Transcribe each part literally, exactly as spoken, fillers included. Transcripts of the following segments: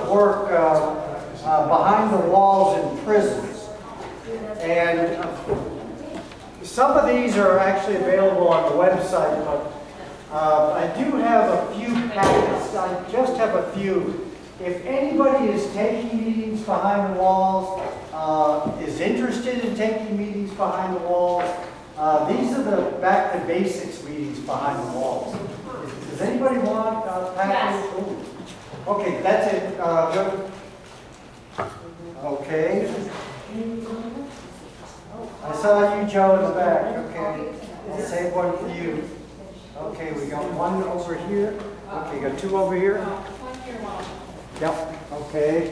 work uh, uh, behind the walls in prisons. And uh, some of these are actually available on the website, but uh, I do have a few packets. I just have a few. If anybody is taking meetings behind the walls, uh, is interested in taking meetings behind the walls, uh, these are the back to basics meetings behind the walls. Does anybody want a package? Yes. Ooh. Okay, that's it. Uh, good. Okay. I saw you, Joe, in the back. Okay. I'll save one for you. Okay, we got one over here. Okay, got two over here. Yep. Okay.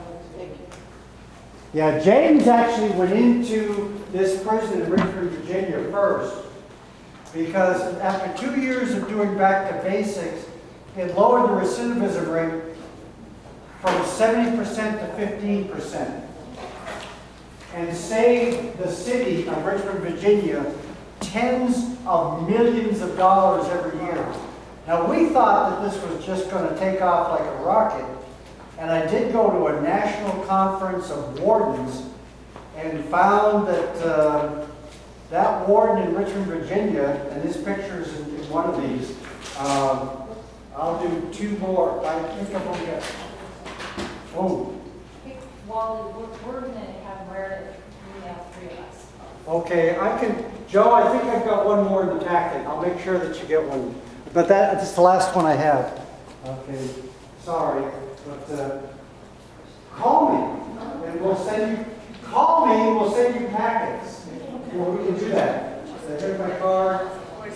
Yeah, James actually went into this prison in Richmond, Virginia first, because after two years of doing back to basics, it lowered the recidivism rate from seventy percent to fifteen percent. And saved the city of Richmond, Virginia, tens of millions of dollars every year. Now, we thought that this was just going to take off like a rocket, and I did go to a national conference of wardens and found that uh, that warden in Richmond, Virginia, and this picture is in, in one of these. Um, I'll do two more. I think I'm going to get. Oh. Wally, we're, we're going to have where we have three of us. Okay, I can, Joe, I think I've got one more in the packet. I'll make sure that you get one. But that, that's the last one I have. Okay, sorry, but uh, call me and we'll send you, call me and we'll send you packets. Well, we can do that. So here's my card.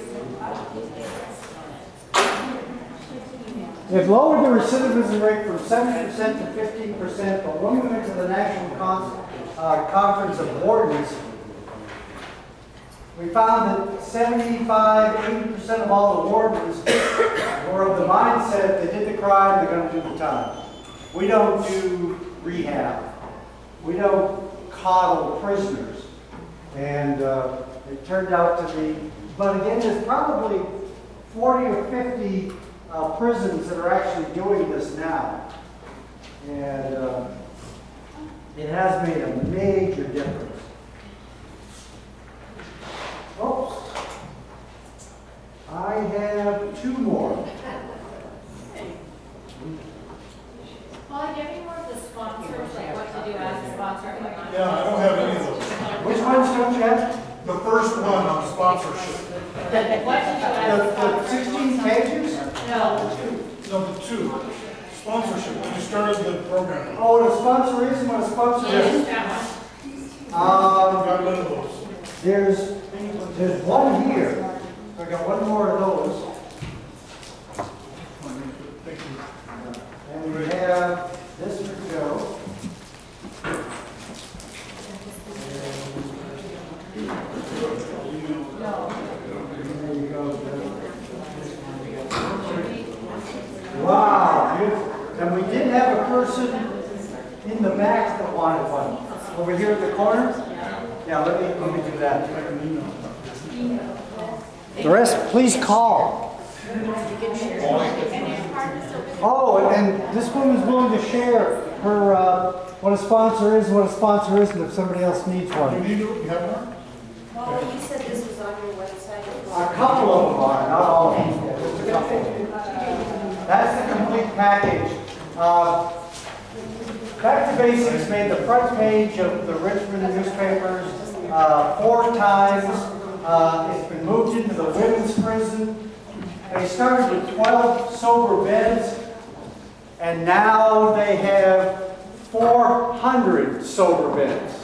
They've lowered the recidivism rate from seventy percent to fifteen percent, but when we went to the National Con uh, Conference of Wardens, we found that seventy-five, eighty percent of all the wardens were of the mindset they did the crime, they're going to do the time. We don't do rehab. We don't coddle prisoners. And uh, it turned out to be, but again, there's probably forty or fifty uh, prisons that are actually doing this now. And uh, it has made a major difference. Oops. I have two more. Paul, do you have any more of the sponsors, like what to do as a sponsor? Yeah, I don't have any of those. Which ones don't you have? The first one on sponsorship. What did you ask? The, the sixteen pages? No. No, the two. Sponsorship. When you started the program. Oh, the sponsorism, what a sponsor is? That one. Um, Got none of those. there's, there's one here. So I got one more of those. Thank you. And we have this for Joe. There you go, Joe. Wow, beautiful. And we did have a person in the back that wanted one. Over here at the corner? Yeah, let me, let me do that. The rest, please call. Oh, and this woman's willing to share her, uh, what a sponsor is, what a sponsor isn't, if somebody else needs You one. need to, you have one? Well, you said this was on your website. A couple of them are, not all of them, just a couple. That's the complete package. Uh, Back to Basics made the front page of the Richmond newspapers uh, four times. Uh, it's been moved into the women's prison. They started with twelve sober beds, and now they have four hundred sober beds.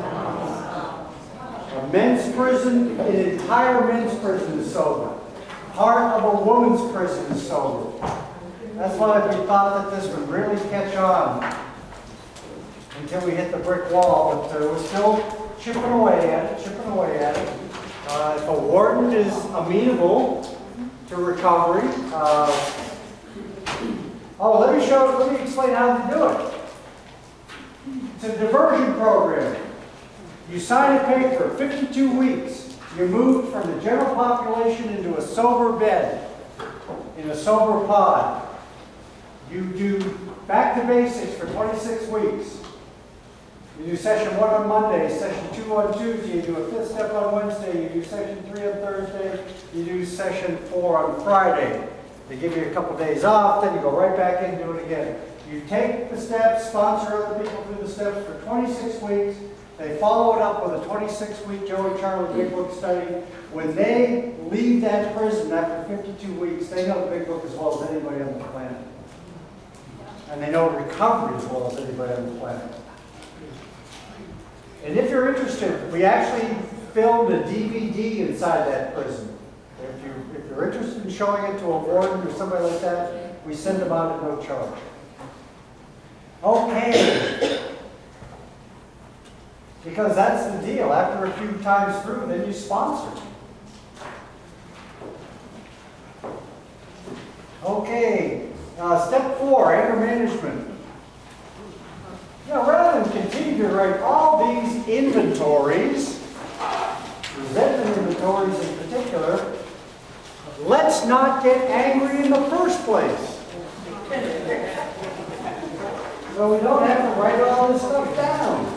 A men's prison, an entire men's prison is sober. Part of a woman's prison is sober. That's why we thought that this would really catch on until we hit the brick wall, but uh, we're still chipping away at it, chipping away at it. Uh, if a warden is amenable to recovery, uh, oh, let me show, let me explain how to do it. It's a diversion program. You sign a paper, fifty-two weeks, you're moved from the general population into a sober bed, in a sober pod. You do back to basics for twenty-six weeks. You do session one on Monday, session two on Tuesday, you do a fifth step on Wednesday, you do session three on Thursday, you do session four on Friday. They give you a couple days off, then you go right back in and do it again. You take the steps, sponsor other people through the steps for twenty-six weeks. They follow it up with a twenty-six week Joey Charlie Big Book study. When they leave that prison after fifty-two weeks, they know the Big Book as well as anybody on the planet. And they know recovery as well as anybody on the planet. And if you're interested, we actually filmed a D V D inside that prison. If, you, if you're interested in showing it to a warden or somebody like that, we send them out at no charge. Okay. Because that's the deal. After a few times through, then you sponsor. Okay. Uh, step four, anger management. You know, rather than continue to write all these inventories, resentment inventories in particular, let's not get angry in the first place. So we don't have to write all this stuff down.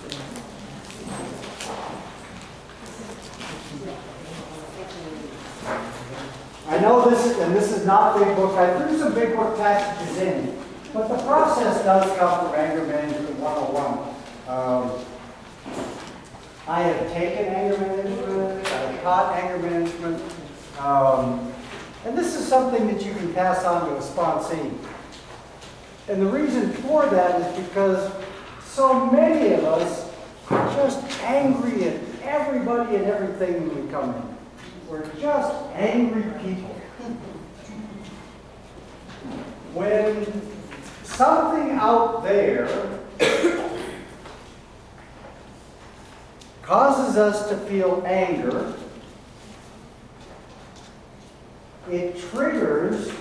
I know this, and this is not Big Book. I threw some Big Book passages in, but the process does come from Anger Management one oh one. Um, I have taken anger management, I've taught anger management, um, and this is something that you can pass on to a sponsee. And the reason for that is because so many of us are just angry at everybody and everything when we come in. We're just angry people. When something out there causes us to feel anger, it triggers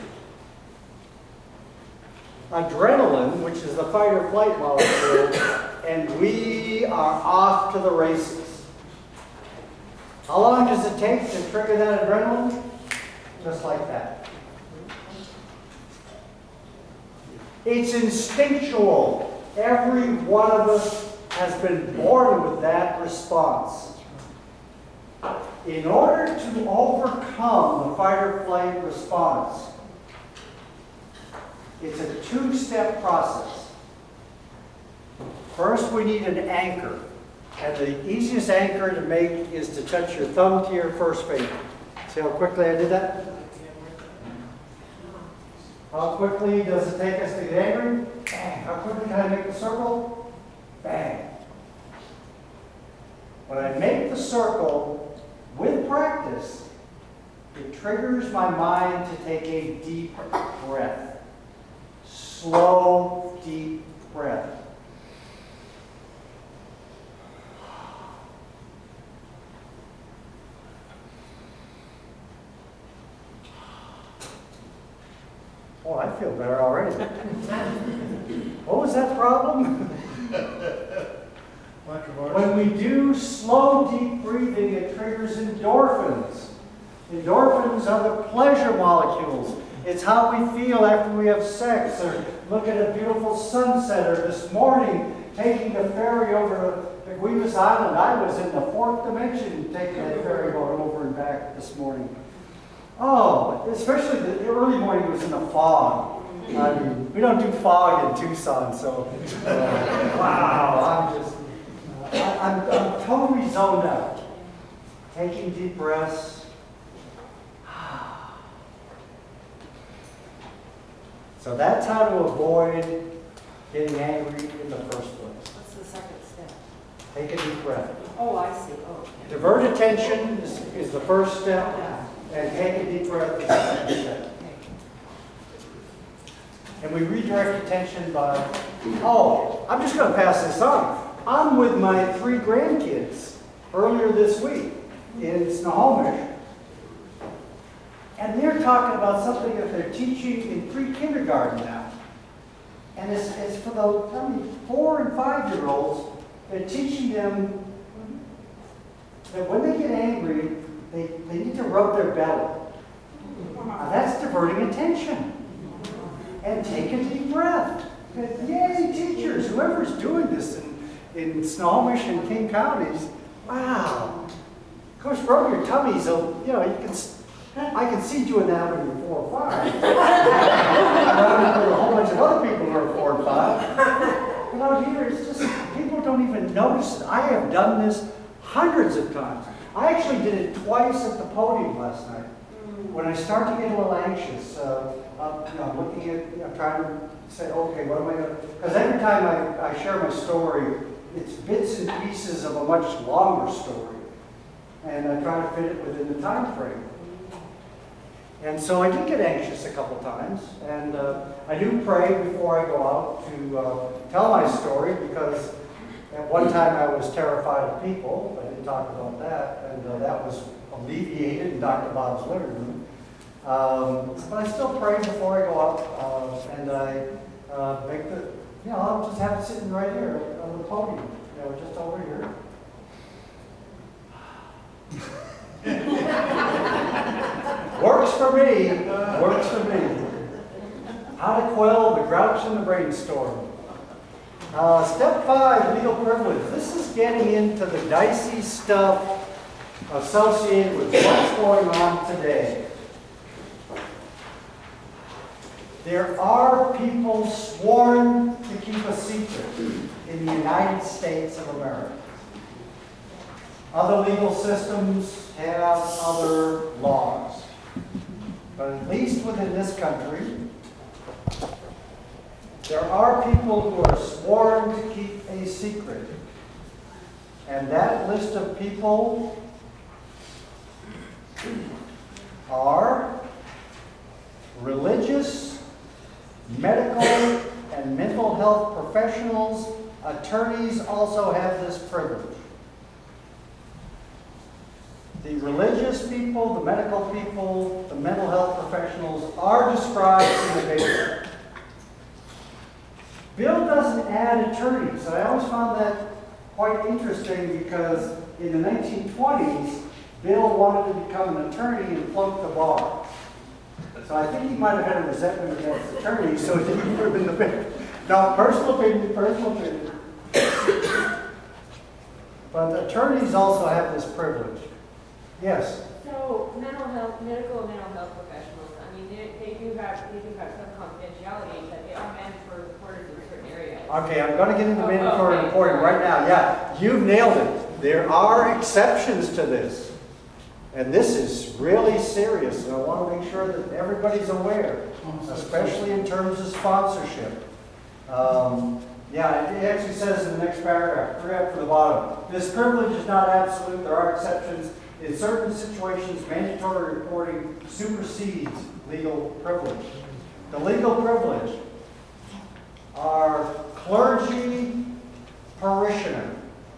adrenaline, which is the fight or flight molecule, and we are off to the races. How long does it take to trigger that adrenaline? Just like that. It's instinctual. Every one of us has been born with that response. In order to overcome the fight or flight response, it's a two-step process. First, we need an anchor. And the easiest anchor to make is to touch your thumb to your first finger. See how quickly I did that? How quickly does it take us to get angry? Bang. How quickly can I make the circle? Bang. When I make the circle with practice, it triggers my mind to take a deep breath. Slow, deep breath. Oh, I feel better already. What was that problem? When we do slow, deep breathing, it triggers endorphins. Endorphins are the pleasure molecules. It's how we feel after we have sex, or look at a beautiful sunset, or this morning taking the ferry over to Guimas Island. I was in the fourth dimension taking that ferry boat over and back this morning. Oh, especially the early morning was in the fog. I mean, we don't do fog in Tucson, so uh, wow, I'm just, I, I'm, I'm totally zoned out. Taking deep breaths. So that's how to avoid getting angry in the first place. What's the second step? Take a deep breath. Oh, I see. Oh. Divert attention is, is the first step, and take a deep breath is the second step. And we redirect attention by, oh, I'm just going to pass this on. I'm with my three grandkids earlier this week in Snohomish, and they're talking about something that they're teaching in pre-kindergarten now. And it's, it's for the I mean, four and five-year-olds. They're teaching them that when they get angry, they, they need to rub their belly. Now, that's diverting attention. and take a deep breath. Yay, teachers, whoever's doing this in, in Snohomish and King counties, wow. Coach, rub your tummy so, you know, you can, I can see doing that when you're four or five. Around with a whole bunch of other people who are four and five. But out here, it's just, people don't even notice it. I have done this hundreds of times. I actually did it twice at the podium last night. When I start to get a little anxious, uh, uh, you know, I'm looking at, you know, trying to say, okay, what am I going to, because every time I, I share my story, it's bits and pieces of a much longer story. And I try to fit it within the time frame. And so I did get anxious a couple times, and uh, I do pray before I go out to uh, tell my story, because at one time I was terrified of people. I didn't talk about that, and uh, that was alleviated in Doctor Bob's living room. Um, but I still pray before I go out, uh, and I uh, make the, you know, I'll just have it sitting right here on the podium, you know, just over here. Works for me, works for me. How to quell the grouch and the brainstorm. Uh, step five, legal privilege. This is getting into the dicey stuff associated with what's going on today. There are people sworn to keep a secret in the United States of America. Other legal systems have other laws. But at least within this country, there are people who are sworn to keep a secret. And that list of people are religious, medical, and mental health professionals. Attorneys also have this privilege. The religious people, the medical people, the mental health professionals are described in the bill. Bill doesn't add attorneys. I always found that quite interesting, because in the nineteen twenties, Bill wanted to become an attorney and flunked the bar. So I think he might have had a resentment against attorneys, so he didn't put him in the bill. No, personal opinion, personal opinion. But attorneys also have this privilege. Yes? So mental health, medical and mental health professionals, I mean, they, they do have, they do have some confidentiality, that they are mandatory reporters in certain areas. Okay, I'm going to get into Oh, mandatory okay. reporting right now. Yeah, you've nailed it. There are exceptions to this. And this is really serious, and I want to make sure that everybody's aware, especially in terms of sponsorship. Um, yeah, it actually says in the next paragraph, three up for the bottom, this privilege is not absolute. There are exceptions. In certain situations, mandatory reporting supersedes legal privilege. The legal privilege are clergy, parishioner,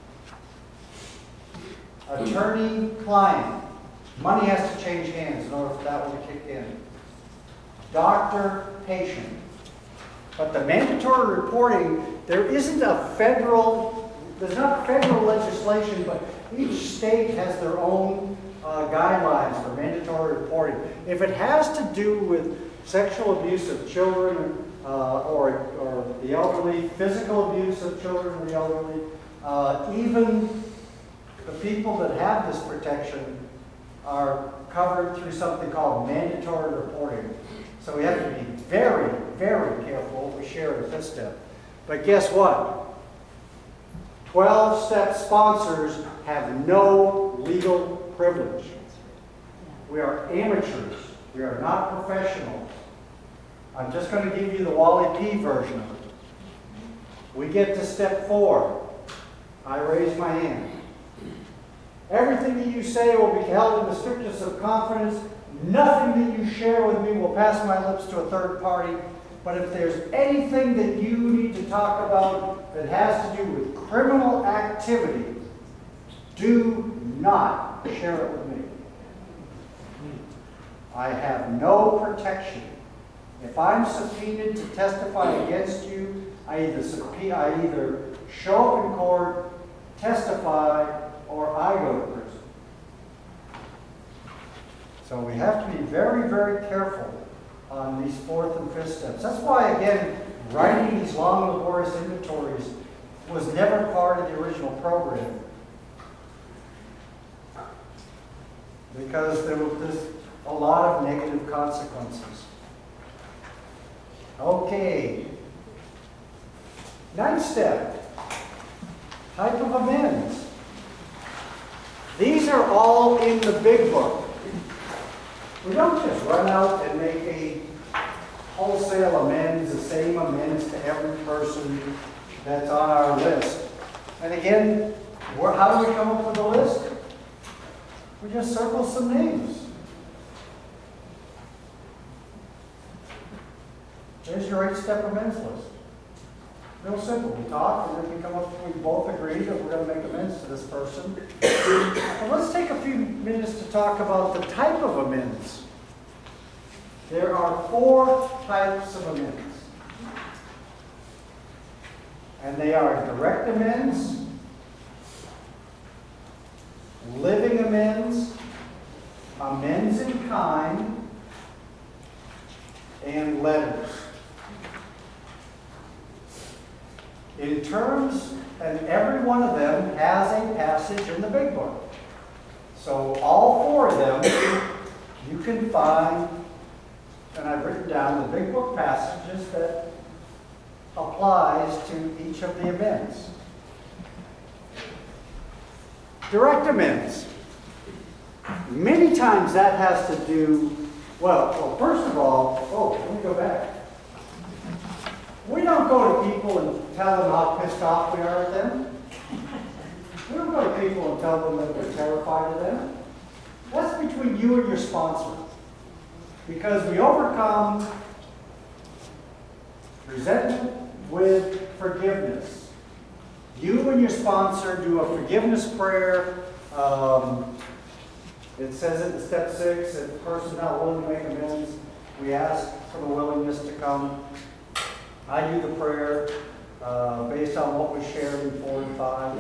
attorney, client. Money has to change hands in order for that one to kick in. Doctor, patient. But the mandatory reporting, there isn't a federal, there's not federal legislation, but each state has their own uh, guidelines for mandatory reporting. If it has to do with sexual abuse of children uh, or, or the elderly, physical abuse of children or the elderly, uh, even the people that have this protection are covered through something called mandatory reporting. So we have to be very, very careful what we share at this step. But guess what? twelve-step sponsors have no legal privilege. We are amateurs. We are not professionals. I'm just going to give you the Wally P version of it. We get to step four. I raise my hand. Everything that you say will be held in the strictest of confidence. Nothing that you share with me will pass my lips to a third party. But if there's anything that you need to talk about that has to do with criminal activity, do not share it with me. I have no protection. If I'm subpoenaed to testify against you, I either, subpoena, I either show up in court, testify, or I go to prison. So we have to be very, very careful on these fourth and fifth steps. That's why, again, writing these long, laborious inventories was never part of the original program. Because there was this, a lot of negative consequences. Okay. Ninth step, type of amends. These are all in the big book. We don't just run out and make a wholesale amends, the same amends to every person that's on our list. And again, where, how do we come up with a list? We just circle some names. There's your eight-step amends list. Real simple. We talk, and then we come up, we both agree that we're going to make amends to this person. Well, let's take a few minutes to talk about the type of amends. There are four types of amends. And they are direct amends, living amends, amends in kind, and letters. In terms, and every one of them has a passage in the big book. So all four of them, you can find, and I've written down the big book passages that applies to each of the amends. Direct amends. Many times that has to do, well, well, first of all, oh, let me go back. We don't go to people and tell them how pissed off we are at them. We don't go to people and tell them that we're terrified of them. That's between you and your sponsor. Because we overcome resentment with forgiveness. You and your sponsor do a forgiveness prayer. Um, it says it in step six, if the person is not willing to make amends, we ask for the willingness to come. I do the prayer uh, based on what we shared in four and five.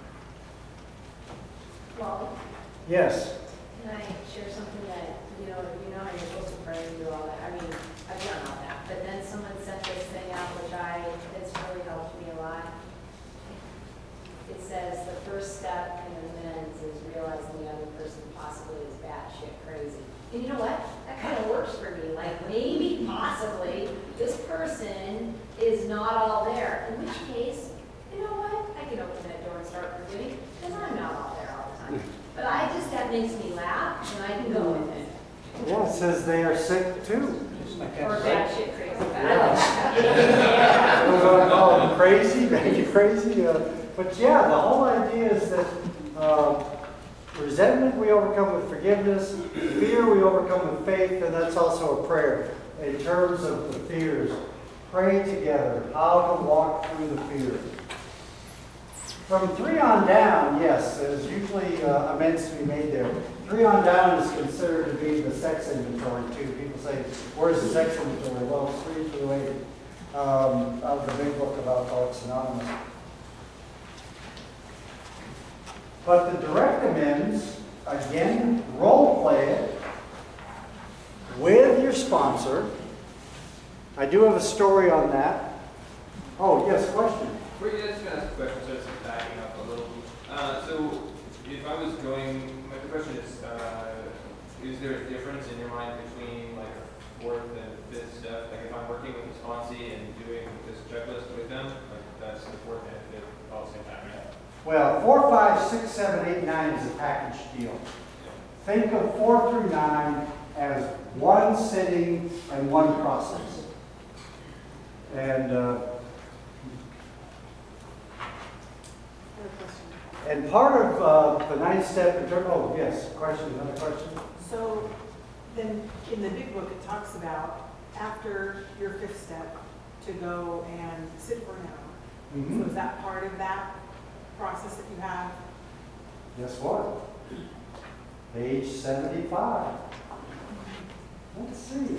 Well, Yes. Can I share something that, you know, you know how you're supposed to pray and do all that? I mean, I've done all that. But then someone sent this thing out, which I, it's really helped me a lot. It says the first step in amends is realizing the other person possibly is batshit crazy. And you know what? That kind of works for me. Like maybe, possibly, this person is not all there. In which case, you know what? I can open that door and start forgiving because I'm not all there all the time. But I just, that makes me laugh and I can go with it. Yeah, it says they are sick too. Or batshit crazy. But I Yeah. like that. We're going to call them crazy, make you crazy. Uh, but yeah, the whole idea is that uh, resentment we overcome with forgiveness, fear we overcome with faith, and that's also a prayer. In terms of the fears, pray together how to walk through the fear. From three on down, yes, there's usually uh, amends to be made there. Three on down is considered to be the sex inventory too. People say, where's the sex inventory? Well, it's three through eight um, of the big book of Alcoholics Anonymous. But the direct amends, again, role play it with your sponsor. I do have a story on that. Oh, yes, question. Were you guys going to ask a question, so it's backing up a little? Uh, so, if I was going, my question is, uh, is there a difference in your mind between like a fourth and fifth step? Like if I'm working with a sponsee and doing this checklist with them, like that's the fourth and fifth all at the same time, right? Well, four, five, six, seven, eight, nine is a package deal. Think of four through nine as one sitting and one process. And uh, and part of uh, the ninth step, in terms, oh yes, question, another question? So then in the big book, it talks about after your fifth step to go and sit for an hour. Mm-hmm. So is that part of that process that you have? Guess what? Page seventy-five. Let's see.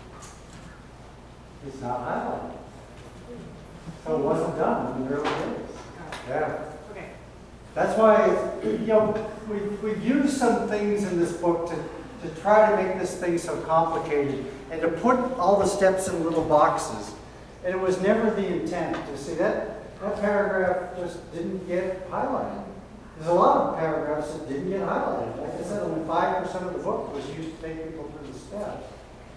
It's not highlighted. So it wasn't done in the early days. Yeah. Okay. That's why, you know, we, we've used some things in this book to, to try to make this thing so complicated and to put all the steps in little boxes. And it was never the intent. You see, that, that paragraph just didn't get highlighted. There's a lot of paragraphs that didn't get highlighted. Like I said, only five percent of the book was used to take people through the steps.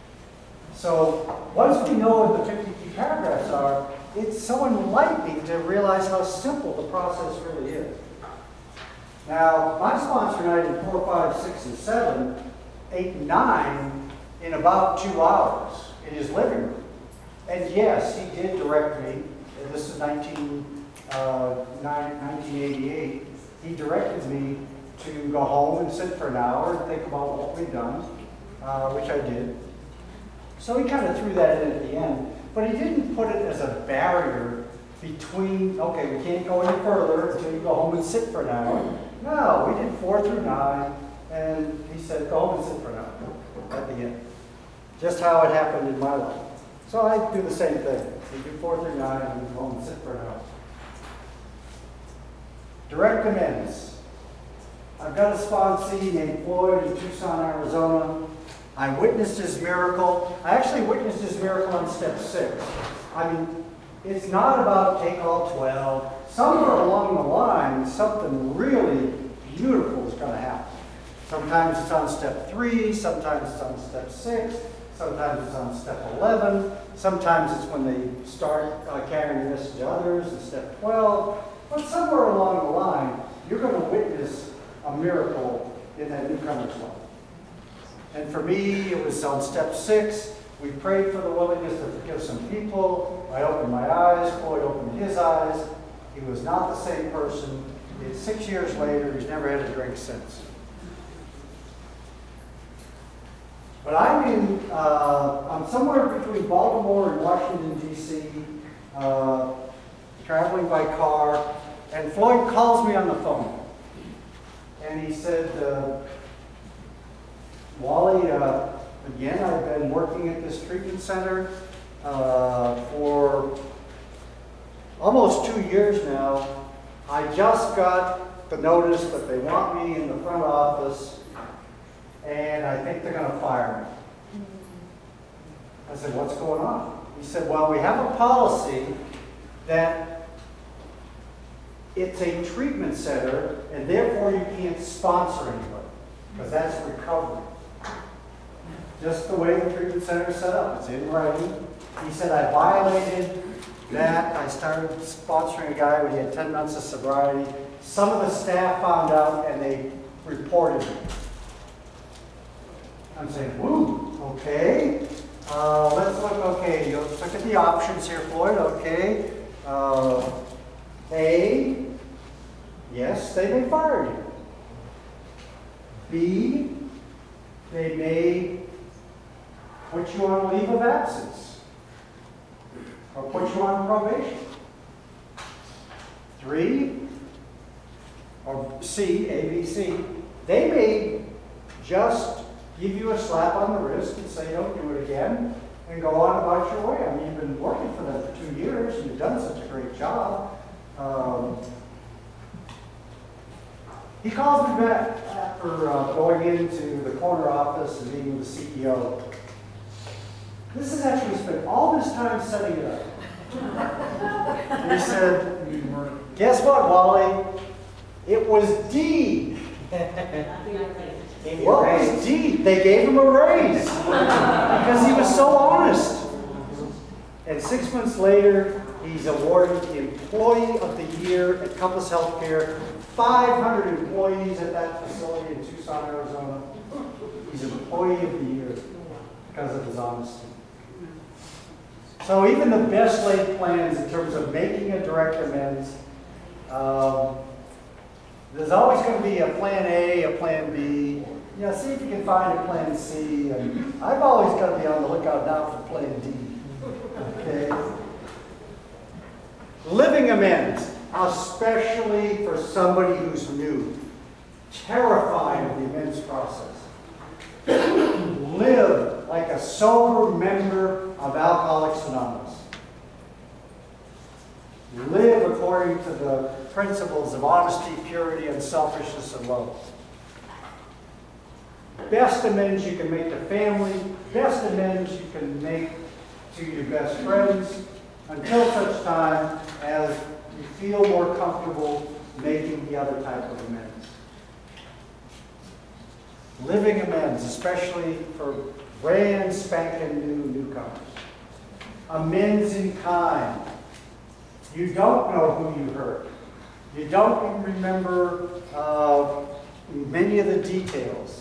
So once we know what the fifty key paragraphs are, it's so enlightening to realize how simple the process really is. Now, my sponsor and I did four, five, six, and seven, eight, and nine in about two hours in his living room. And yes, he did direct me. And this is nineteen eighty-eight. He directed me to go home and sit for an hour and think about what we'd done, uh, which I did. So he kind of threw that in at the end, but he didn't put it as a barrier between, okay, we can't go any further until you go home and sit for an hour. No, we did four through nine, and he said, go home and sit for an hour at the end. Just how it happened in my life. So I do the same thing. We do four through nine, and we go home and sit for an hour. Direct amends. I've got a sponsee named Floyd in Tucson, Arizona. I witnessed his miracle. I actually witnessed his miracle on step six. I mean, it's not about take all twelve. Somewhere along the line, something really beautiful is going to happen. Sometimes it's on step three, sometimes it's on step six, sometimes it's on step eleven, sometimes it's when they start uh, carrying this to others in step twelve. But somewhere along the line, you're going to witness a miracle in that newcomer's life. And for me, it was on step six. We prayed for the willingness to forgive some people. I opened my eyes. Floyd opened his eyes. He was not the same person. It's six years later. He's never had a drink since. But I'm in, uh, I'm somewhere between Baltimore and Washington, D C, uh, traveling by car, and Floyd calls me on the phone. And he said, uh, Wally, uh, again, I've been working at this treatment center uh, for almost two years now. I just got the notice that they want me in the front office, and I think they're going to fire me. I said, what's going on? He said, well, we have a policy that it's a treatment center, and therefore you can't sponsor anybody, because that's recovery. Just the way the treatment center is set up. It's in writing. He said, I violated that. I started sponsoring a guy when he had ten months of sobriety. Some of the staff found out, and they reported me. I'm saying, woo, okay. Uh, let's look, okay, you look at the options here, Floyd, okay. Uh, A, yes, they may fire you. B, they may put you on a leave of absence or put you on probation. Three, or C, A, B, C, they may just give you a slap on the wrist and say, don't do it again, and go on about your way. I mean, you've been working for them for two years, and you've done such a great job. Um, he calls me back after uh, going into the corner office and meeting with the C E O. This has actually spent all this time setting it up. And he said, guess what, Wally? It was D. What was D? They gave him a raise because he was so honest. And six months later, he's awarded the Employee of the Year at Compass Healthcare. five hundred employees at that facility in Tucson, Arizona. He's an Employee of the Year because of his honesty. So even the best laid plans in terms of making a direct amends, um, there's always going to be a plan A, a plan B. Yeah, see if you can find a plan C. And I've always got to be on the lookout now for plan D. Okay. Living amends, especially for somebody who's new. Terrified of the amends process. Live like a sober member of Alcoholics Anonymous. Live according to the principles of honesty, purity, unselfishness, and love. best amends you can make to family, best amends you can make to your best friends, until such time as you feel more comfortable making the other type of amends. Living amends, especially for brand spanking new newcomers. Amends in kind. You don't know who you hurt. You don't remember uh, many of the details.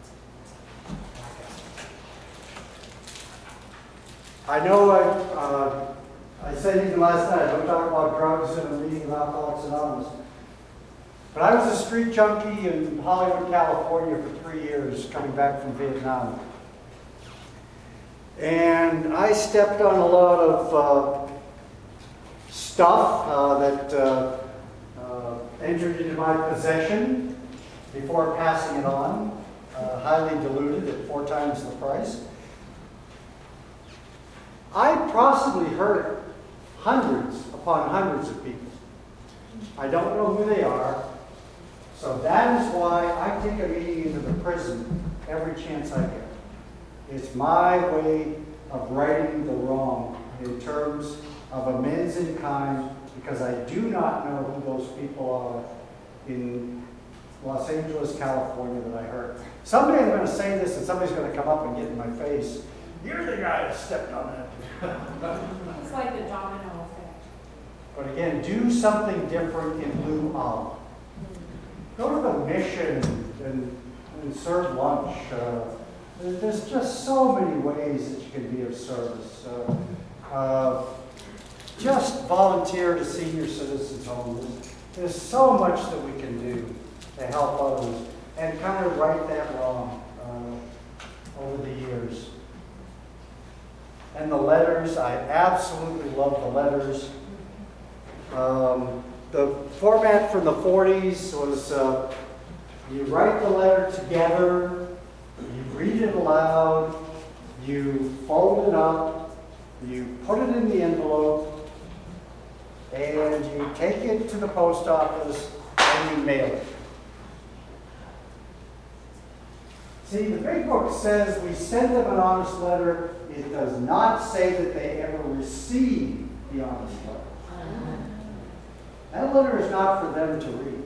I know I, uh, I said even last night, I don't talk about drugs in a meeting of Alcoholics Anonymous. But I was a street junkie in Hollywood, California for three years, coming back from Vietnam. And I stepped on a lot of uh, stuff uh, that uh, uh, entered into my possession before passing it on, uh, highly diluted at four times the price. I possibly hurt hundreds upon hundreds of people. I don't know who they are, so that is why I take a meeting into the prison every chance I get. It's my way of righting the wrong in terms of amends in kind, because I do not know who those people are in Los Angeles, California that I hurt. Someday I'm going to say this and somebody's going to come up and get in my face. You're the guy that stepped on that. It's like the domino effect. But again, do something different in lieu of. Go to the mission and, and serve lunch. Uh, there's just so many ways that you can be of service. Uh, uh, just volunteer to senior citizens' homes. There's so much that we can do to help others and kind of right that wrong uh, over the years. And the letters, I absolutely love the letters. Um, the format from the forties was uh, you write the letter together, you read it aloud, you fold it up, you put it in the envelope, and you take it to the post office and you mail it. See, the big book says we send them an honest letter. It does not say that they ever receive the honest letter. That letter is not for them to read.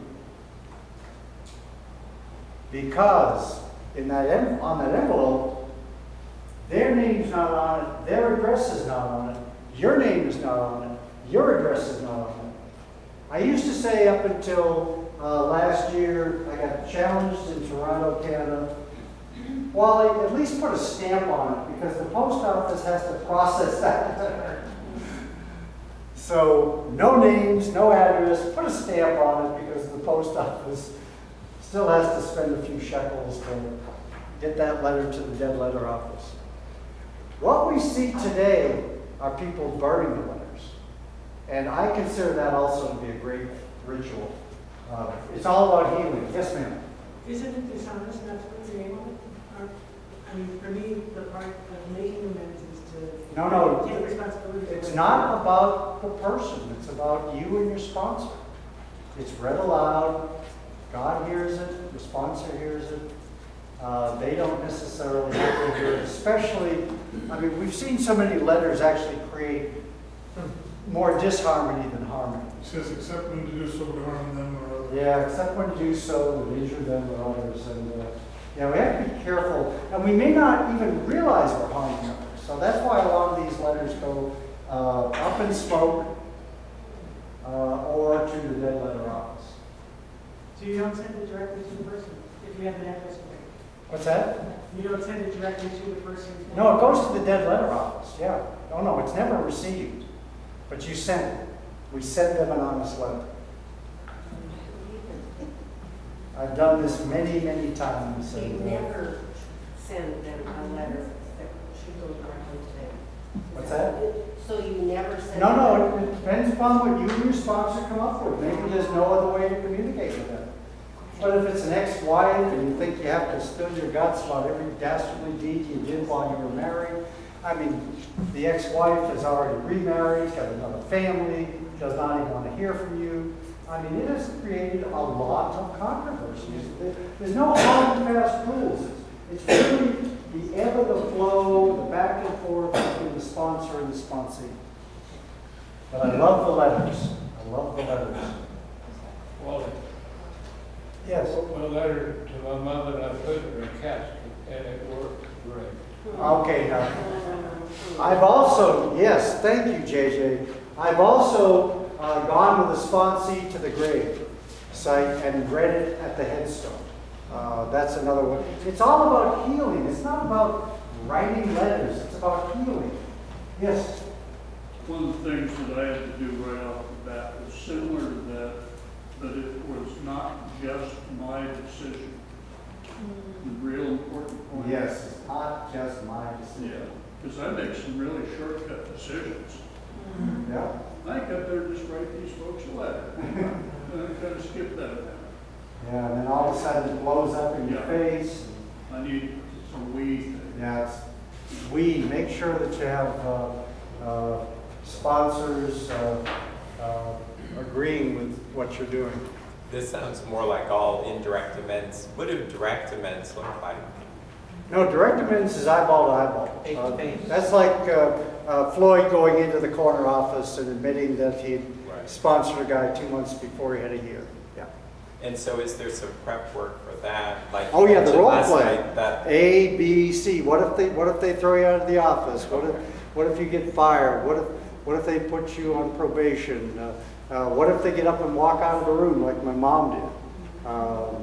Because in that en- on that envelope, their name's not on it, their address is not on it, your name is not on it, your address is not on it. I used to say up until uh, last year, I got challenged in Toronto, Canada. Well, they at least put a stamp on it, because the post office has to process that. So, no names, no address, put a stamp on it, because the post office still has to spend a few shekels to get that letter to the dead letter office. What we see today are people burning the letters. And I consider that also to be a great ritual. Uh, it's all about healing. Yes, ma'am? Isn't it dishonest not to put your name on it? Or, I mean, for me, the part of making amends is to No, no. take responsibility. for It's what- not about the person. It's about you and your sponsor. It's read aloud. God hears it. The sponsor hears it. Uh, they don't necessarily have to hear it. Especially, I mean, we've seen so many letters actually create more disharmony than harmony. It says, except when to do so to harm them or others. Yeah, except when do so would injure them or others. And uh, yeah, we have to be careful. And we may not even realize we're harming others. So that's why a lot of these letters go uh, up in smoke uh, or to the dead letter office. So you don't send it directly to the person if you have an address for it? What's that? You don't send it directly to the person? No, it goes to the dead letter office, yeah. Oh, no, it's never received. But you send it. We send them an honest letter. I've done this many, many times. You and, uh, never send them a letter that should go directly to them. What's that? So you never send. No, them- no, it- it depends upon what you and your sponsor come up with. Maybe there's no other way to communicate with them. But if it's an ex-wife and you think you have to spill your guts about every dastardly deed you did while you were married, I mean, the ex-wife is already remarried, got another family, does not even want to hear from you. I mean, it has created a lot of controversies. There- There's no hard and fast rules. it's really the ebb and the flow, the back and forth between the sponsor and the sponsee. But I love the letters. I love the letters. Well, Yes. a letter to my mother, and I put it in a casket, and it worked great. Okay, now, I've also, yes, thank you, J J. I've also uh, gone with a sponsee to the grave site and read it at the headstone. Uh, that's another one. It's all about healing. It's not about writing letters. It's about healing. Yes. One of the things that I had to do right off the bat was similar to that, but it was not just my decision. The real important point. Yes, it's not just my Yeah, decision. because I make some really shortcut decisions. Yeah. I think I better just write these folks a letter. And I kind of skip that now. Yeah, and then all of a sudden it blows up in your Yeah. face. I need some weed. Yeah, it's we make sure that you have uh, uh, sponsors uh, uh, agreeing with what you're doing. This sounds more like all indirect amends. What do direct amends look like? No, direct amends is eyeball to eyeball. Face to Uh, face. That's like uh, uh, Floyd going into the corner office and admitting that he Right. sponsored a guy two months before he had a year. Yeah. And so is there some prep work for that? Like Oh you yeah, the mentioned role last play. night, That, A, B, C. What if they What if they throw you out of the office? What if What if you get fired? What if What if they put you on probation? Uh, uh, what if they get up and walk out of the room like my mom did? Um,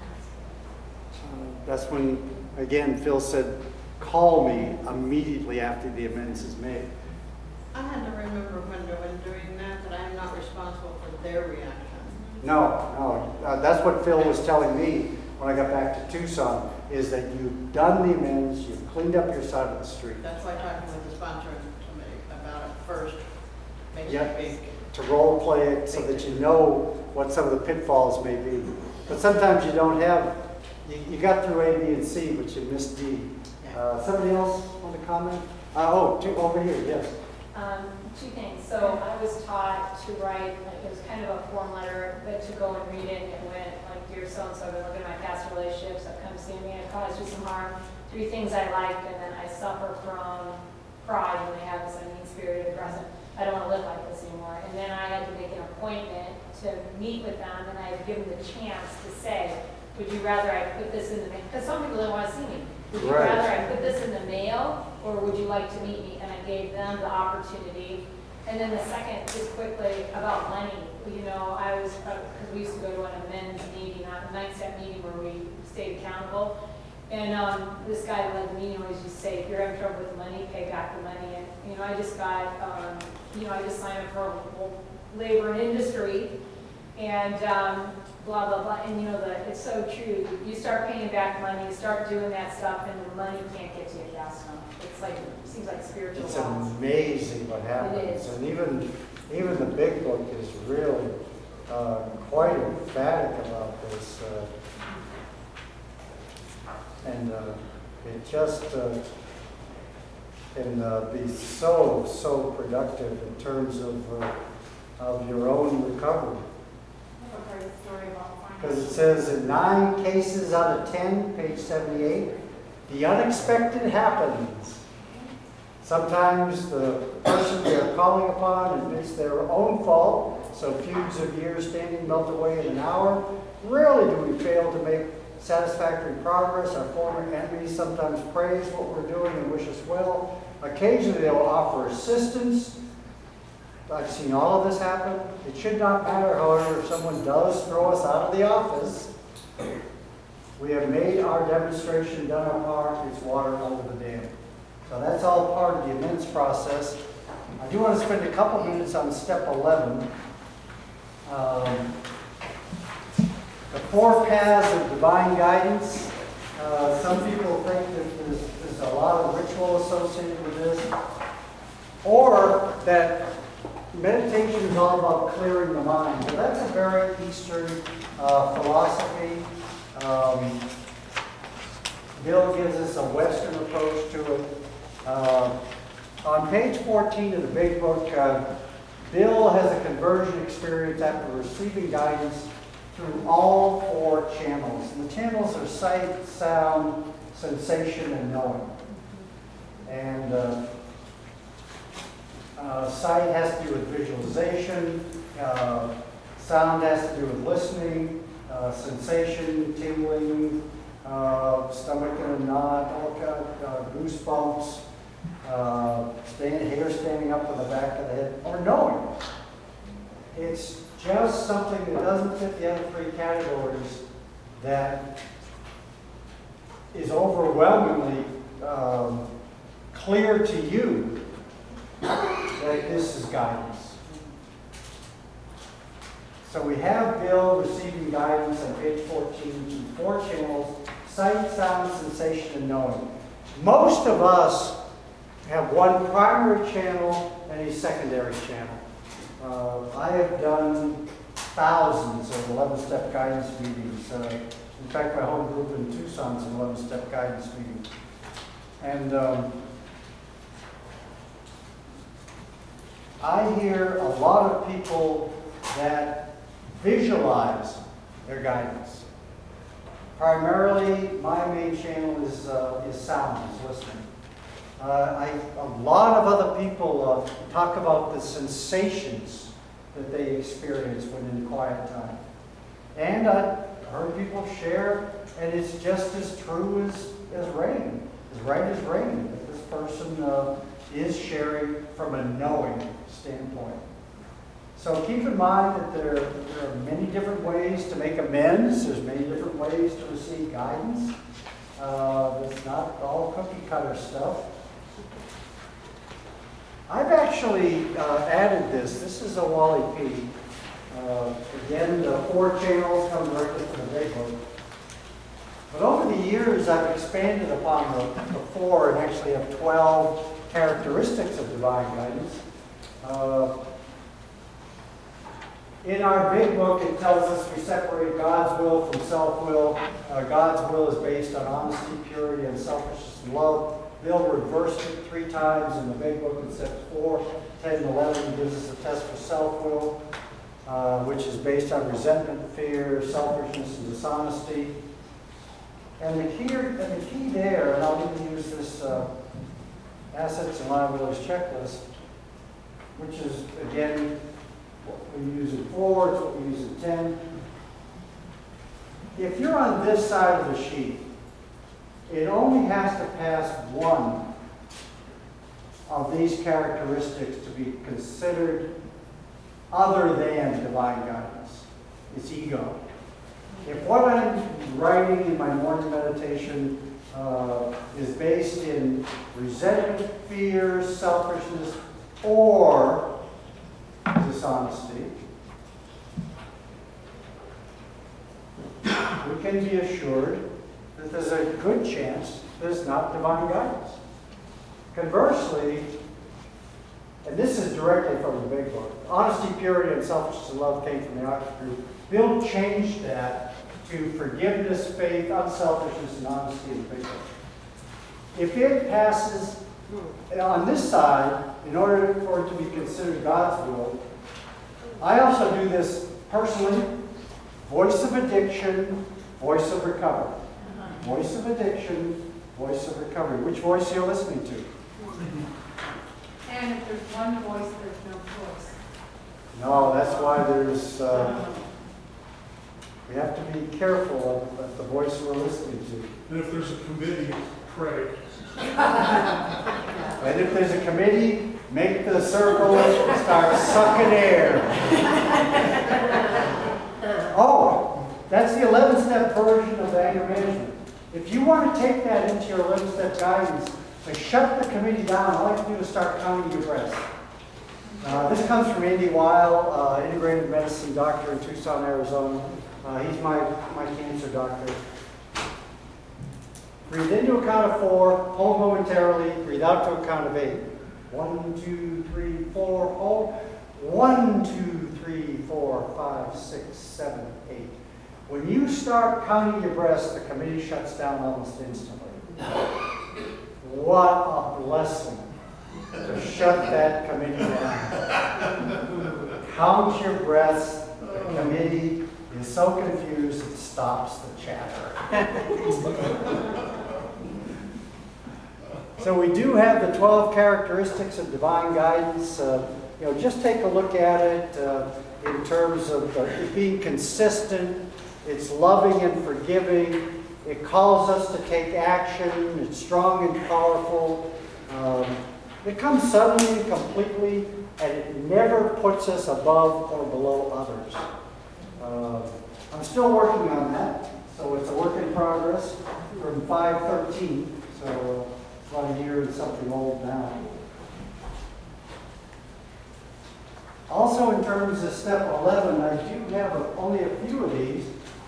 that's when, again, Phil said, "Call me immediately after the amends is made." I had to remember when, when doing that, that I'm not responsible for their reaction. No, no. Uh, that's what Phil was telling me when I got back to Tucson, is that you've done the amends, you've cleaned up your side of the street. That's why talking with the sponsoring committee about it first makes Yeah. it big. To role play it so that you know what some of the pitfalls may be. But sometimes you don't have, you, you got through A, B, and C, but you missed D. Uh, somebody else want to comment? Uh, oh, two, over here, yes. Um, two things. So I was taught to write, like, it was kind of a form letter, but to go and read it, and it went like, "Dear so-and-so, I've been looking at my past relationships, I've come to see me, I caused you some harm. Three things I liked, and then I suffer from pride when I have this mean-spirited aggressive. I don't want to live like this anymore." And then I had to make an appointment to meet with them, and I had to give them the chance to say, "Would you rather I put this in the mail?" Because some people don't want to see me. "Would you Right. rather I put this in the mail, or would you like to meet me?" And I gave them the opportunity. And then the second, just quickly, about money. You know, I was, because we used to go to an amends meeting, a nine-step meeting where we stayed accountable. And um, this guy that led the meeting always used to say, "If you're having trouble with money, pay back the money." And, you know, I just got, um, you know, I just signed up for a labor and industry, and um, blah, blah, blah. And, you know, the, it's so true. You start paying back money, you start doing that stuff, and the money can't get to you fast enough. It's like, it seems like spiritual It's laws. amazing what happens. It is. And even, even the big book is really uh, quite emphatic about this. Uh, and uh, it just uh, can uh, be so, so productive in terms of, uh, of your own recovery. I have a great story about Because it finance. says in nine cases out of ten, page seventy-eight, the unexpected happens. Sometimes the person they are calling upon admits their own fault, so feuds of years standing melt away in an hour. Rarely do we fail to make satisfactory progress. Our former enemies sometimes praise what we're doing and wish us well. Occasionally they'll offer assistance. I've seen all of this happen. It should not matter, however, if someone does throw us out of the office. We have made our demonstration, done our part, it's water over the dam. So that's all part of the amends process. I do want to spend a couple minutes on step eleven. Um, the four paths of divine guidance. Uh, some people think that there's, there's a lot of ritual associated with this, or that meditation is all about clearing the mind. Well, that's a very Eastern uh, philosophy. Um, Bill gives us a Western approach to it. Uh, on page fourteen of the big book, uh, Bill has a conversion experience after receiving guidance through all four channels. And the channels are sight, sound, sensation, and knowing. And uh, uh, sight has to do with visualization, uh, sound has to do with listening, uh, sensation, tingling, uh, stomach in a knot, all kind of uh, goosebumps, uh, stand, hair standing up on the back of the head, or knowing. It's just something that doesn't fit the other three categories that is overwhelmingly um, clear to you that this is guidance. So we have Bill receiving guidance on page fourteen in four channels: sight, sound, sensation, and knowing. Most of us have one primary channel and a secondary channel. Uh, I have done thousands of eleven-step guidance meetings. Uh, in fact, my whole group in Tucson's an eleven-step guidance meeting. And um, I hear a lot of people that visualize their guidance. Primarily, my main channel is, uh, is sound, is listening. Uh, I, a lot of other people uh, talk about the sensations that they experience when in quiet time. And I've heard people share, and it's just as true as, as rain, as right as rain, that this person uh, is sharing from a knowing standpoint. So keep in mind that there, there are many different ways to make amends. There's many different ways to receive guidance. Uh, it's not all cookie cutter stuff. I've actually uh, added this. This is a Wally P. Uh, again, the four channels come directly from the big book. But over the years, I've expanded upon the, the four and actually have twelve characteristics of divine guidance. Uh, in our big book, it tells us we separate God's will from self-will. Uh, God's will is based on honesty, purity, and selfishness and love. Bill reversed it three times in the big book in steps four, ten, and eleven. He gives us a test for self-will, uh, which is based on resentment, fear, selfishness, and dishonesty. And the key, and the key there, and I'll even use this uh, assets and liabilities checklist, which is, again, what we use in four, it's what we use in ten. If you're on this side of the sheet, it only has to pass one of these characteristics to be considered other than divine guidance. It's ego. If what I'm writing in my morning meditation uh, is based in resentment, fear, selfishness, or dishonesty, we can be assured that there's a good chance there's not divine guidance. Conversely, and this is directly from the big book, honesty, purity, and selfishness and love came from the Oxford group. Bill changed that to forgiveness, faith, unselfishness, and honesty in the big book. If it passes on this side, in order for it to be considered God's will, I also do this personally. Voice of addiction, voice of recovery. Voice of addiction, voice of recovery. Which voice are you listening to? And if there's one voice, there's no choice. No, that's why there's, uh, we have to be careful of, of the voice we're listening to. And if there's a committee, pray. And if there's a committee, make the circle and start sucking air. Oh, that's the eleven-step version of anger management. If you want to take that into your eleven-step guidance, to shut the committee down, all you have to do is start counting your breaths. Uh, this comes from Andy Weil, uh, integrated medicine doctor in Tucson, Arizona. Uh, he's my, my cancer doctor. Breathe into a count of four, hold momentarily, breathe out to a count of eight. One, two, three, four, hold. One, two, three, four, five, six, seven, eight. When you start counting your breaths, the committee shuts down almost instantly. What a blessing to shut that committee down. Count your breaths. The committee is so confused it stops the chatter. So we do have the twelve characteristics of divine guidance. Uh, you know, just take a look at it uh, in terms of uh, it being consistent. It's loving and forgiving. It calls us to take action. It's strong and powerful. Um, it comes suddenly and completely, and it never puts us above or below others. Uh, I'm still working on that, so it's a work in progress from five thirteen. So uh, about a year and something old now. Also, in terms of step eleven, I do have a, only a few of these.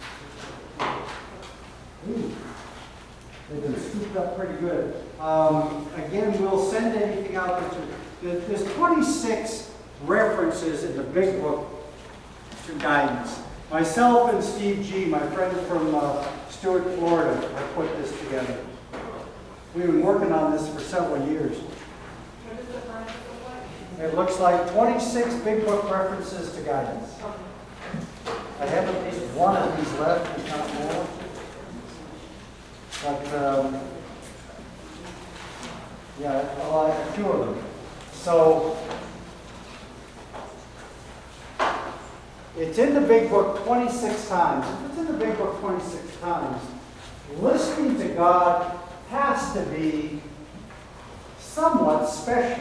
Ooh, they've been scooped up pretty good. Um, again, we'll send anything out. There's, there's twenty-six references in the big book to guidance. Myself and Steve G., my friend from uh, Stuart, Florida, have put this together. We've been working on this for several years. It looks like twenty-six big book references to guidance. I haven't one of these left, if not more. But, um, yeah, well, I have two of them. So, it's in the big book twenty-six times. If it's in the big book twenty-six times, listening to God has to be somewhat special.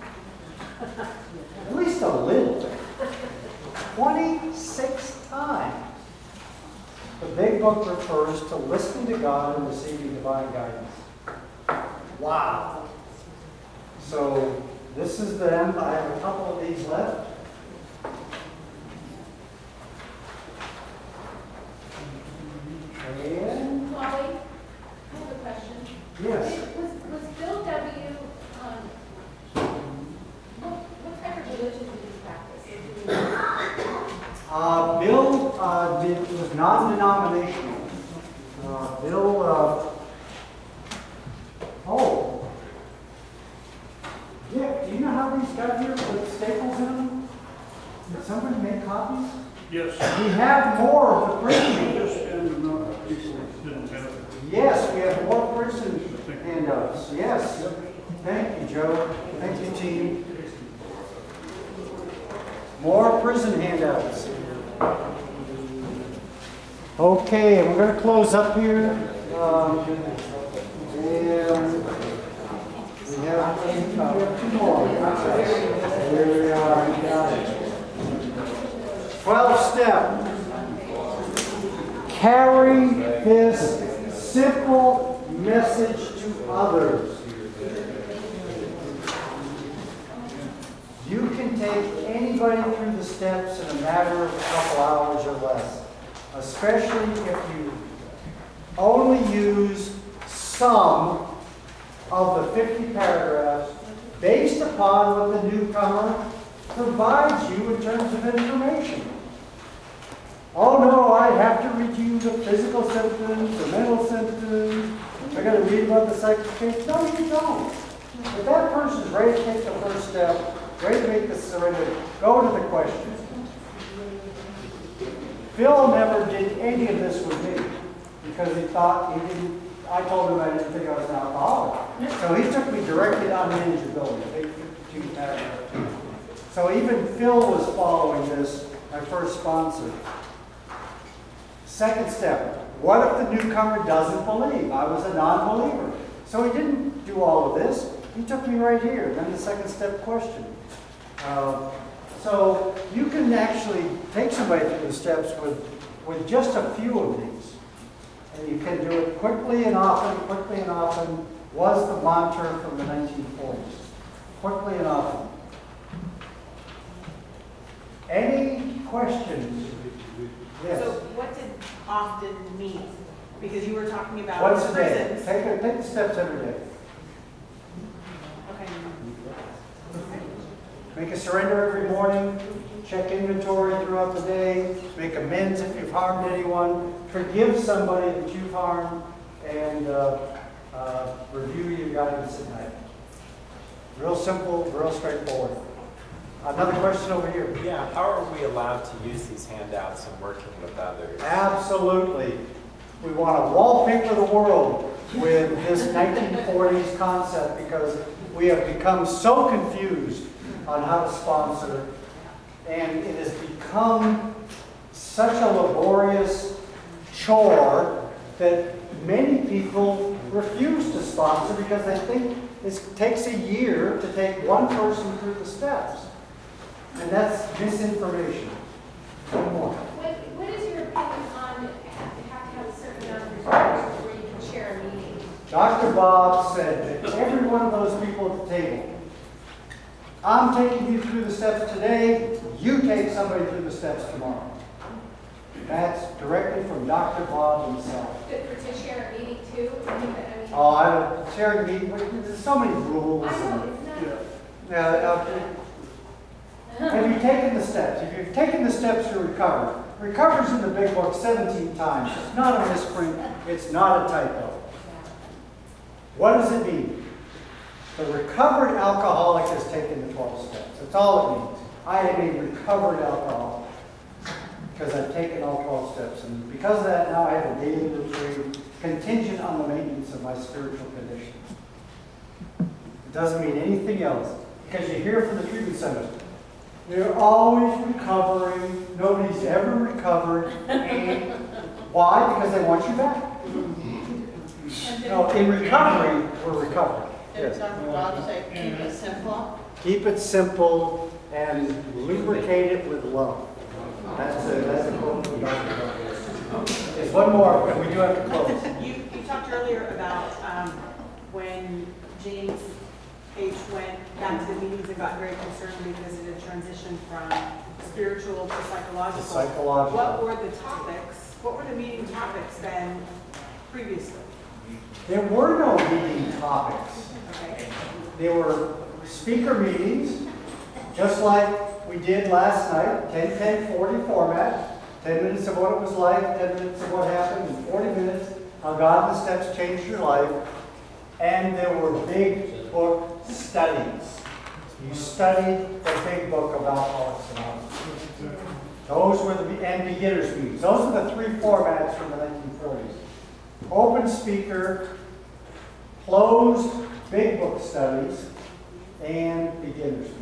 At least a little bit. twenty-six times. The big book refers to listening to God and receiving divine guidance. Wow. So this is them. I have a couple of these left. And Wally, I have a question. yes. Was, was Bill W., um, what, what type of religion did he practice? Uh, Bill uh, did, was non-denominational. Uh, Bill, uh, oh, yeah, do you know how these got here with staples in them? Did somebody make copies? Yes. We have more of the prison. Just and enough people didn't have it. Yes, we have more prison handouts. Yes. Thank you, Joe. Thank you, team. More prison handouts. Okay, we're going to close up here. Um, and we have, we have two more. Here we are. We got it. twelve step. Carry this simple message to others. You can take anybody through the steps in a matter of a couple hours or less, especially if you only use some of the fifty paragraphs based upon what the newcomer provides you in terms of information. Oh no, I have to read you the physical symptoms, the mental symptoms, I got to read about the psychic. No, you don't. If that person's ready to take the first step, ready to make the surrender, go to the question. Phil never did any of this with me because he thought he didn't, I told him I didn't think I was an alcoholic. So he took me directly on manageability, page fifty-two, paragraph two. So even Phil was following this, my first sponsor. Second step, what if the newcomer doesn't believe? I was a non-believer. So he didn't do all of this. He took me right here, then the second step question. Uh, so you can actually take somebody through the steps with, with just a few of these. And you can do it quickly and often. Quickly and often was the mantra from the nineteen forties. Quickly and often. Any questions? Yes. So what did often mean? Because you were talking about Once a day. prisons. Take, a, take the steps every day. Okay. Make a surrender every morning. Check inventory throughout the day. Make amends if you've harmed anyone. Forgive somebody that you've harmed. And uh, uh, review your guidance at night. Real simple, real straightforward. Another question over here. Yeah, how are we allowed to use these handouts in working with others? Absolutely. We want to wallpaper the world. with this nineteen forties concept because we have become so confused on how to sponsor, and it has become such a laborious chore that many people refuse to sponsor because they think it takes a year to take one person through the steps. And that's misinformation. One more. What, what is your opinion on, you have to have a certain amount of resources where you can chair a meeting? Doctor Bob said that every one of those people at the table, I'm taking you through the steps today, you take somebody through the steps tomorrow. That's directly from Doctor Bob himself. Good for to chair a meeting too? I mean, I mean- Oh, I don't, sharing meeting, there's so many rules. I know, and- it's not. Yeah, uh, have you taken the steps? If you've taken the steps to recover, recover's in the big book seventeen times. It's not a misprint. It's not a typo. What does it mean? The recovered alcoholic has taken the twelve steps. That's all it means. I am a recovered alcoholic because I've taken all twelve steps. And because of that, now I have a daily routine contingent on the maintenance of my spiritual condition. It doesn't mean anything else. Because you hear from the treatment centers, they're always recovering. Nobody's ever recovered. And why? Because they want you back. No, in recovery, we're recovering. Did Yes. Doctor Bob say keep it simple? Keep it simple and lubricate it with love. That's a, that's a quote from Doctor Bob. There's one more, and we do have to close. You, you talked earlier about um, when James H. went back to the meetings and got very concerned because it had transitioned from spiritual to psychological. Psychological. What were the topics? What were the meeting topics then previously? There were no meeting topics. Okay. There were speaker meetings, just like we did last night, ten ten forty format, ten minutes of what it was like, ten minutes of what happened, and forty minutes how God and the steps changed your life. And there were big book studies. You studied the big book of Alcoholics Anonymous. Those were the, and beginners meetings. Those are the three formats from the nineteen forties. Open speaker, closed big book studies, and beginners meetings.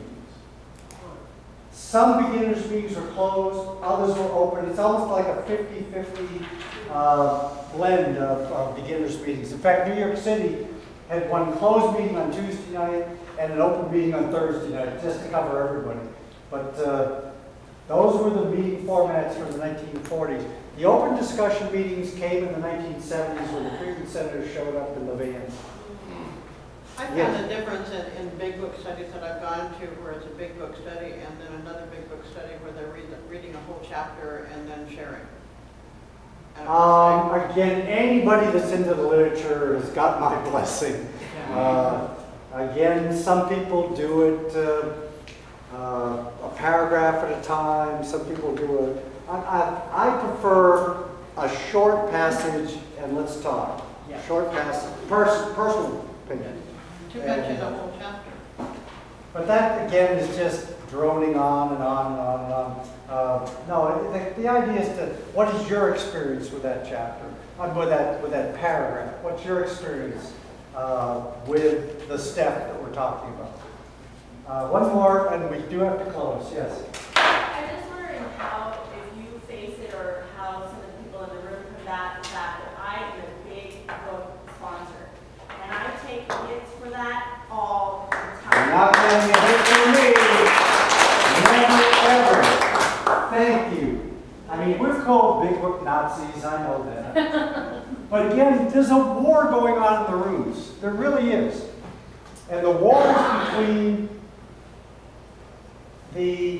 Some beginners meetings were closed, others were open. It's almost like a fifty fifty uh, blend of, of beginners meetings. In fact, New York City had one closed meeting on Tuesday night and an open meeting on Thursday night, just to cover everybody. But uh, those were the meeting formats from the nineteen forties. The open discussion meetings came in the nineteen seventies when the treatment centers showed up in the vans. I found Yes. a difference in, in big book studies that I've gone to where it's a big book study and then another big book study where they're read, reading a whole chapter and then sharing. And Um, again, anybody that's into the literature has got my blessing. Uh, again, some people do it uh, uh, a paragraph at a time. Some people do it. I, I, I prefer a short passage and let's talk. Short passage, pers personal opinion. Too much in the whole chapter. But that, again, is just droning on and on and on and on. Uh, no, the, the idea is to, what is your experience with that chapter, uh, with that with that paragraph? What's your experience uh, with the step that we're talking about? Uh, one more, and we do have to close. Yes. I'm just wondering how, if you face it, or how some of the people in the room combat the fact that I am a big book sponsor, and I take hits for that all the You're time. not getting a hit from me. Never ever. Thank you. I mean, we're called big book Nazis, I know that. But again, there's a war going on in the rooms. There really is. And the war is between the...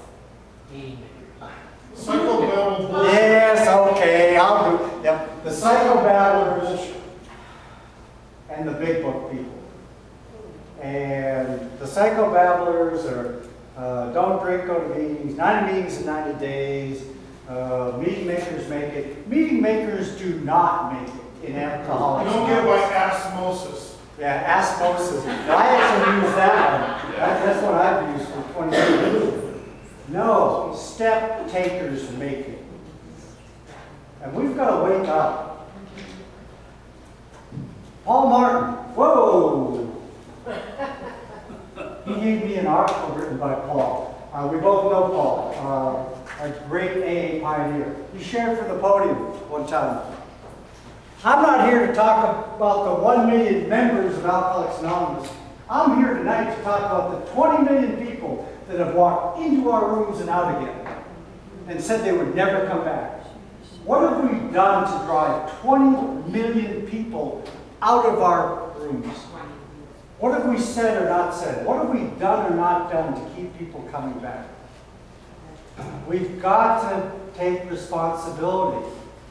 Psychobabble. Yes, okay, I'll do, yep. The psychobabblers and the big book people. And the psychobabblers are, uh, don't drink, go to meetings, ninety meetings in ninety days, uh, meeting makers make it. Meeting makers do not make it in You Alcoholics don't get it by Anonymous. osmosis. Yeah, osmosis. Now, I actually use that one. That, that's what I've used for twenty years. No, step takers make it. And we've got to wake up. Paul Martin, whoa! He gave me an article written by Paul. Uh, we both know Paul, uh, a great A A pioneer. He shared from the podium one time. I'm not here to talk about the one million members of Alcoholics Anonymous. I'm here tonight to talk about the twenty million people that have walked into our rooms and out again and said they would never come back. What have we done to drive twenty million people out of our rooms? What have we said or not said? What have we done or not done to keep people coming back? We've got to take responsibility.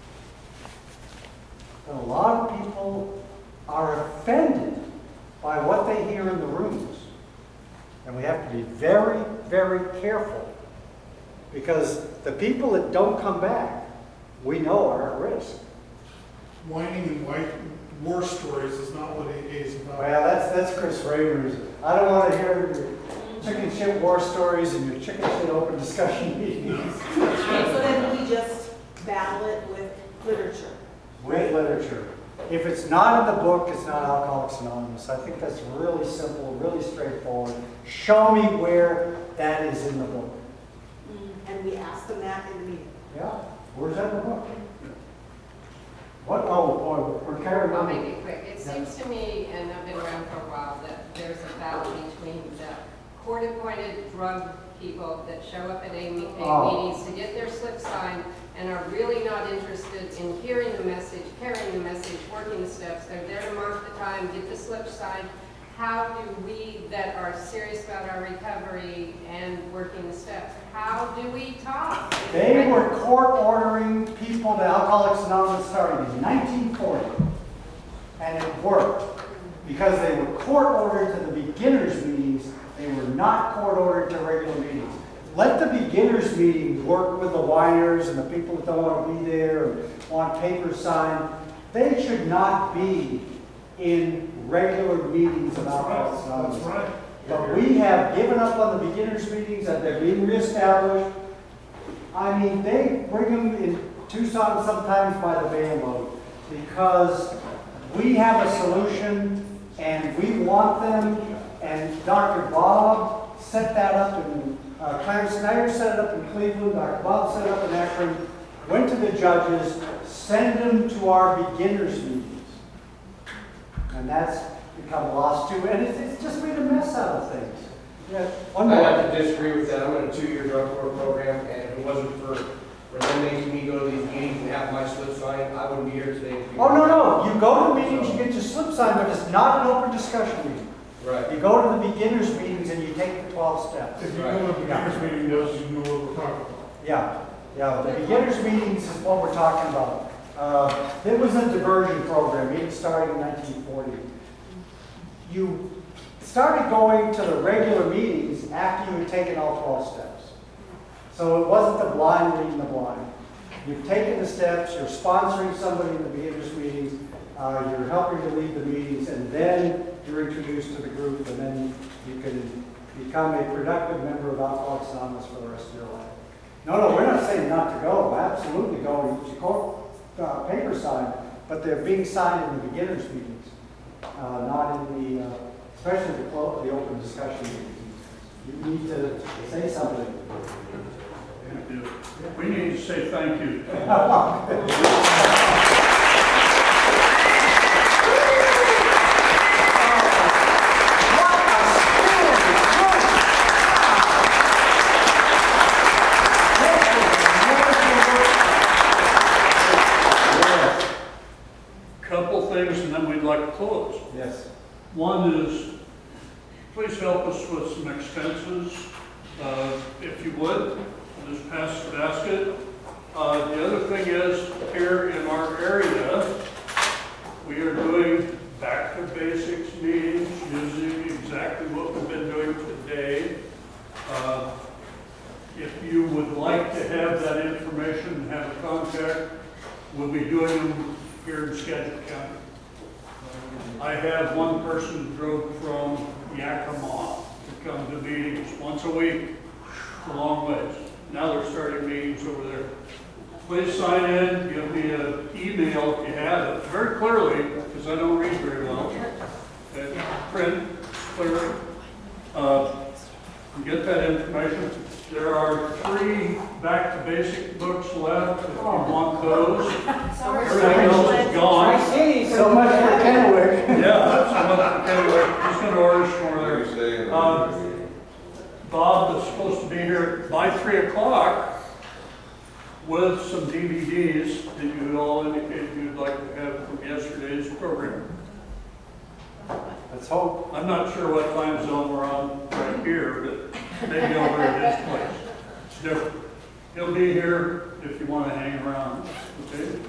But a lot of people are offended by what they hear in the rooms. And we have to be very, very careful, because the people that don't come back, we know are at risk. Whining and white war stories is not what A A is about. Well, that's, that's Chris Rader's. I don't want to hear your chicken shit war stories and your chicken shit open discussion meetings. So then we just battle it with literature. With literature. If it's not in the book, it's not Alcoholics Anonymous. I think that's really simple, really straightforward. Show me where that is in the book. And we ask them that in the meeting. Yeah, where's that in the book? What? Oh, boy, we're carrying I'll on. make it quick. It seems to me, and I've been around for a while, that there's a battle between the court-appointed drug people that show up at A A Oh. meetings to get their slip signed and are really not interested in hearing the message, carrying the message, working the steps. They're there to mark the time, get the slip signed. How do we that are serious about our recovery and working the steps, how do we talk? They were court ordering people to Alcoholics Anonymous starting in nineteen forty. And it worked. Because they were court ordered to the beginners meetings, they were not court ordered to regular meetings. Let the beginners meetings work with the whiners and the people that don't want to be there and want papers signed. They should not be in regular meetings of Alcoholics Anonymous. That's right. But we have given up on the beginners meetings, and they're being reestablished. I mean, they bring them in Tucson sometimes by the van load, because we have a solution and we want them, and Doctor Bob set that up, and uh, Clarence Snyder set it up in Cleveland, Doctor Bob set it up in Akron, went to the judges, send them to our beginners meetings. And that's become lost too, and it's, it's just made a mess out of things. Yeah, one I more. have to disagree with that. I'm in a two-year drug court program, and if it wasn't for, for them making me go to these meetings and have my slip signed, I wouldn't be here today. Oh, no, no, you go to meetings, you get your slip signed, but it's not an open discussion meeting. Right. You go to the beginners meetings and you take the twelve steps. If you know what the beginners meeting does, you know what we're talking about. Yeah, yeah, the beginners meetings is what we're talking about. Uh, it was a diversion program, it started in nineteen forty. You started going to the regular meetings after you had taken all twelve steps. So it wasn't the blind leading the blind. You've taken the steps, you're sponsoring somebody in the beginners meetings, uh, you're helping to lead the meetings, and then you're introduced to the group, and then you can become a productive member of Alcoholics Anonymous for the rest of your life. No, no, we're not saying not to go. Absolutely go. You court uh, paper signed, but they're being signed in the beginners meetings, uh, not in the, uh, especially the, clo- the open discussion meetings. You need to say something. We need to say thank you. Couple things, and then we'd like to close. Yes. One is, please help us with some expenses, uh, if you would. Just pass the basket. Uh, the other thing is, here in our area, we are doing back to basics meetings, using exactly what we've been doing today. Uh, if you would like to have that information and have a contact, we'll be doing them here in Skagit County. I have one person who drove from Yakima to come to meetings once a week. It's a long ways. Now they're starting meetings over there. Please sign in, give me an email if you have it, very clearly, because I don't read very well. Okay, print, clear. Uh, Get that information. There are three back to basic books left if you want those. Everything else is gone. I see, so much for Kennewick. Yeah, so much for Kennewick. He's gonna order some more there. Uh, Bob is supposed to be here by three o'clock with some D V Ds that you all indicated you'd like to have from yesterday's program. Let's hope. I'm not sure what time zone we're on right here, but maybe over at his place. It's different. He'll be here if you want to hang around, okay?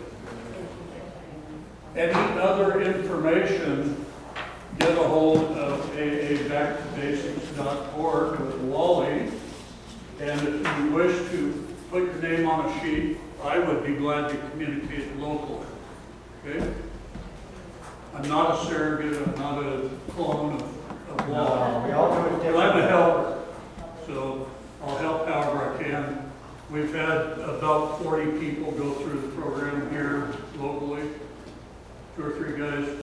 Any other information, get a hold of A A back to basics dot org with Wally. And if you wish to put your name on a sheet, I would be glad to communicate locally, okay? I'm not a surrogate, I'm not a clone of, of Wally. No, we all do it But differently. I'm a helper, so I'll help however I can. We've had about forty people go through the program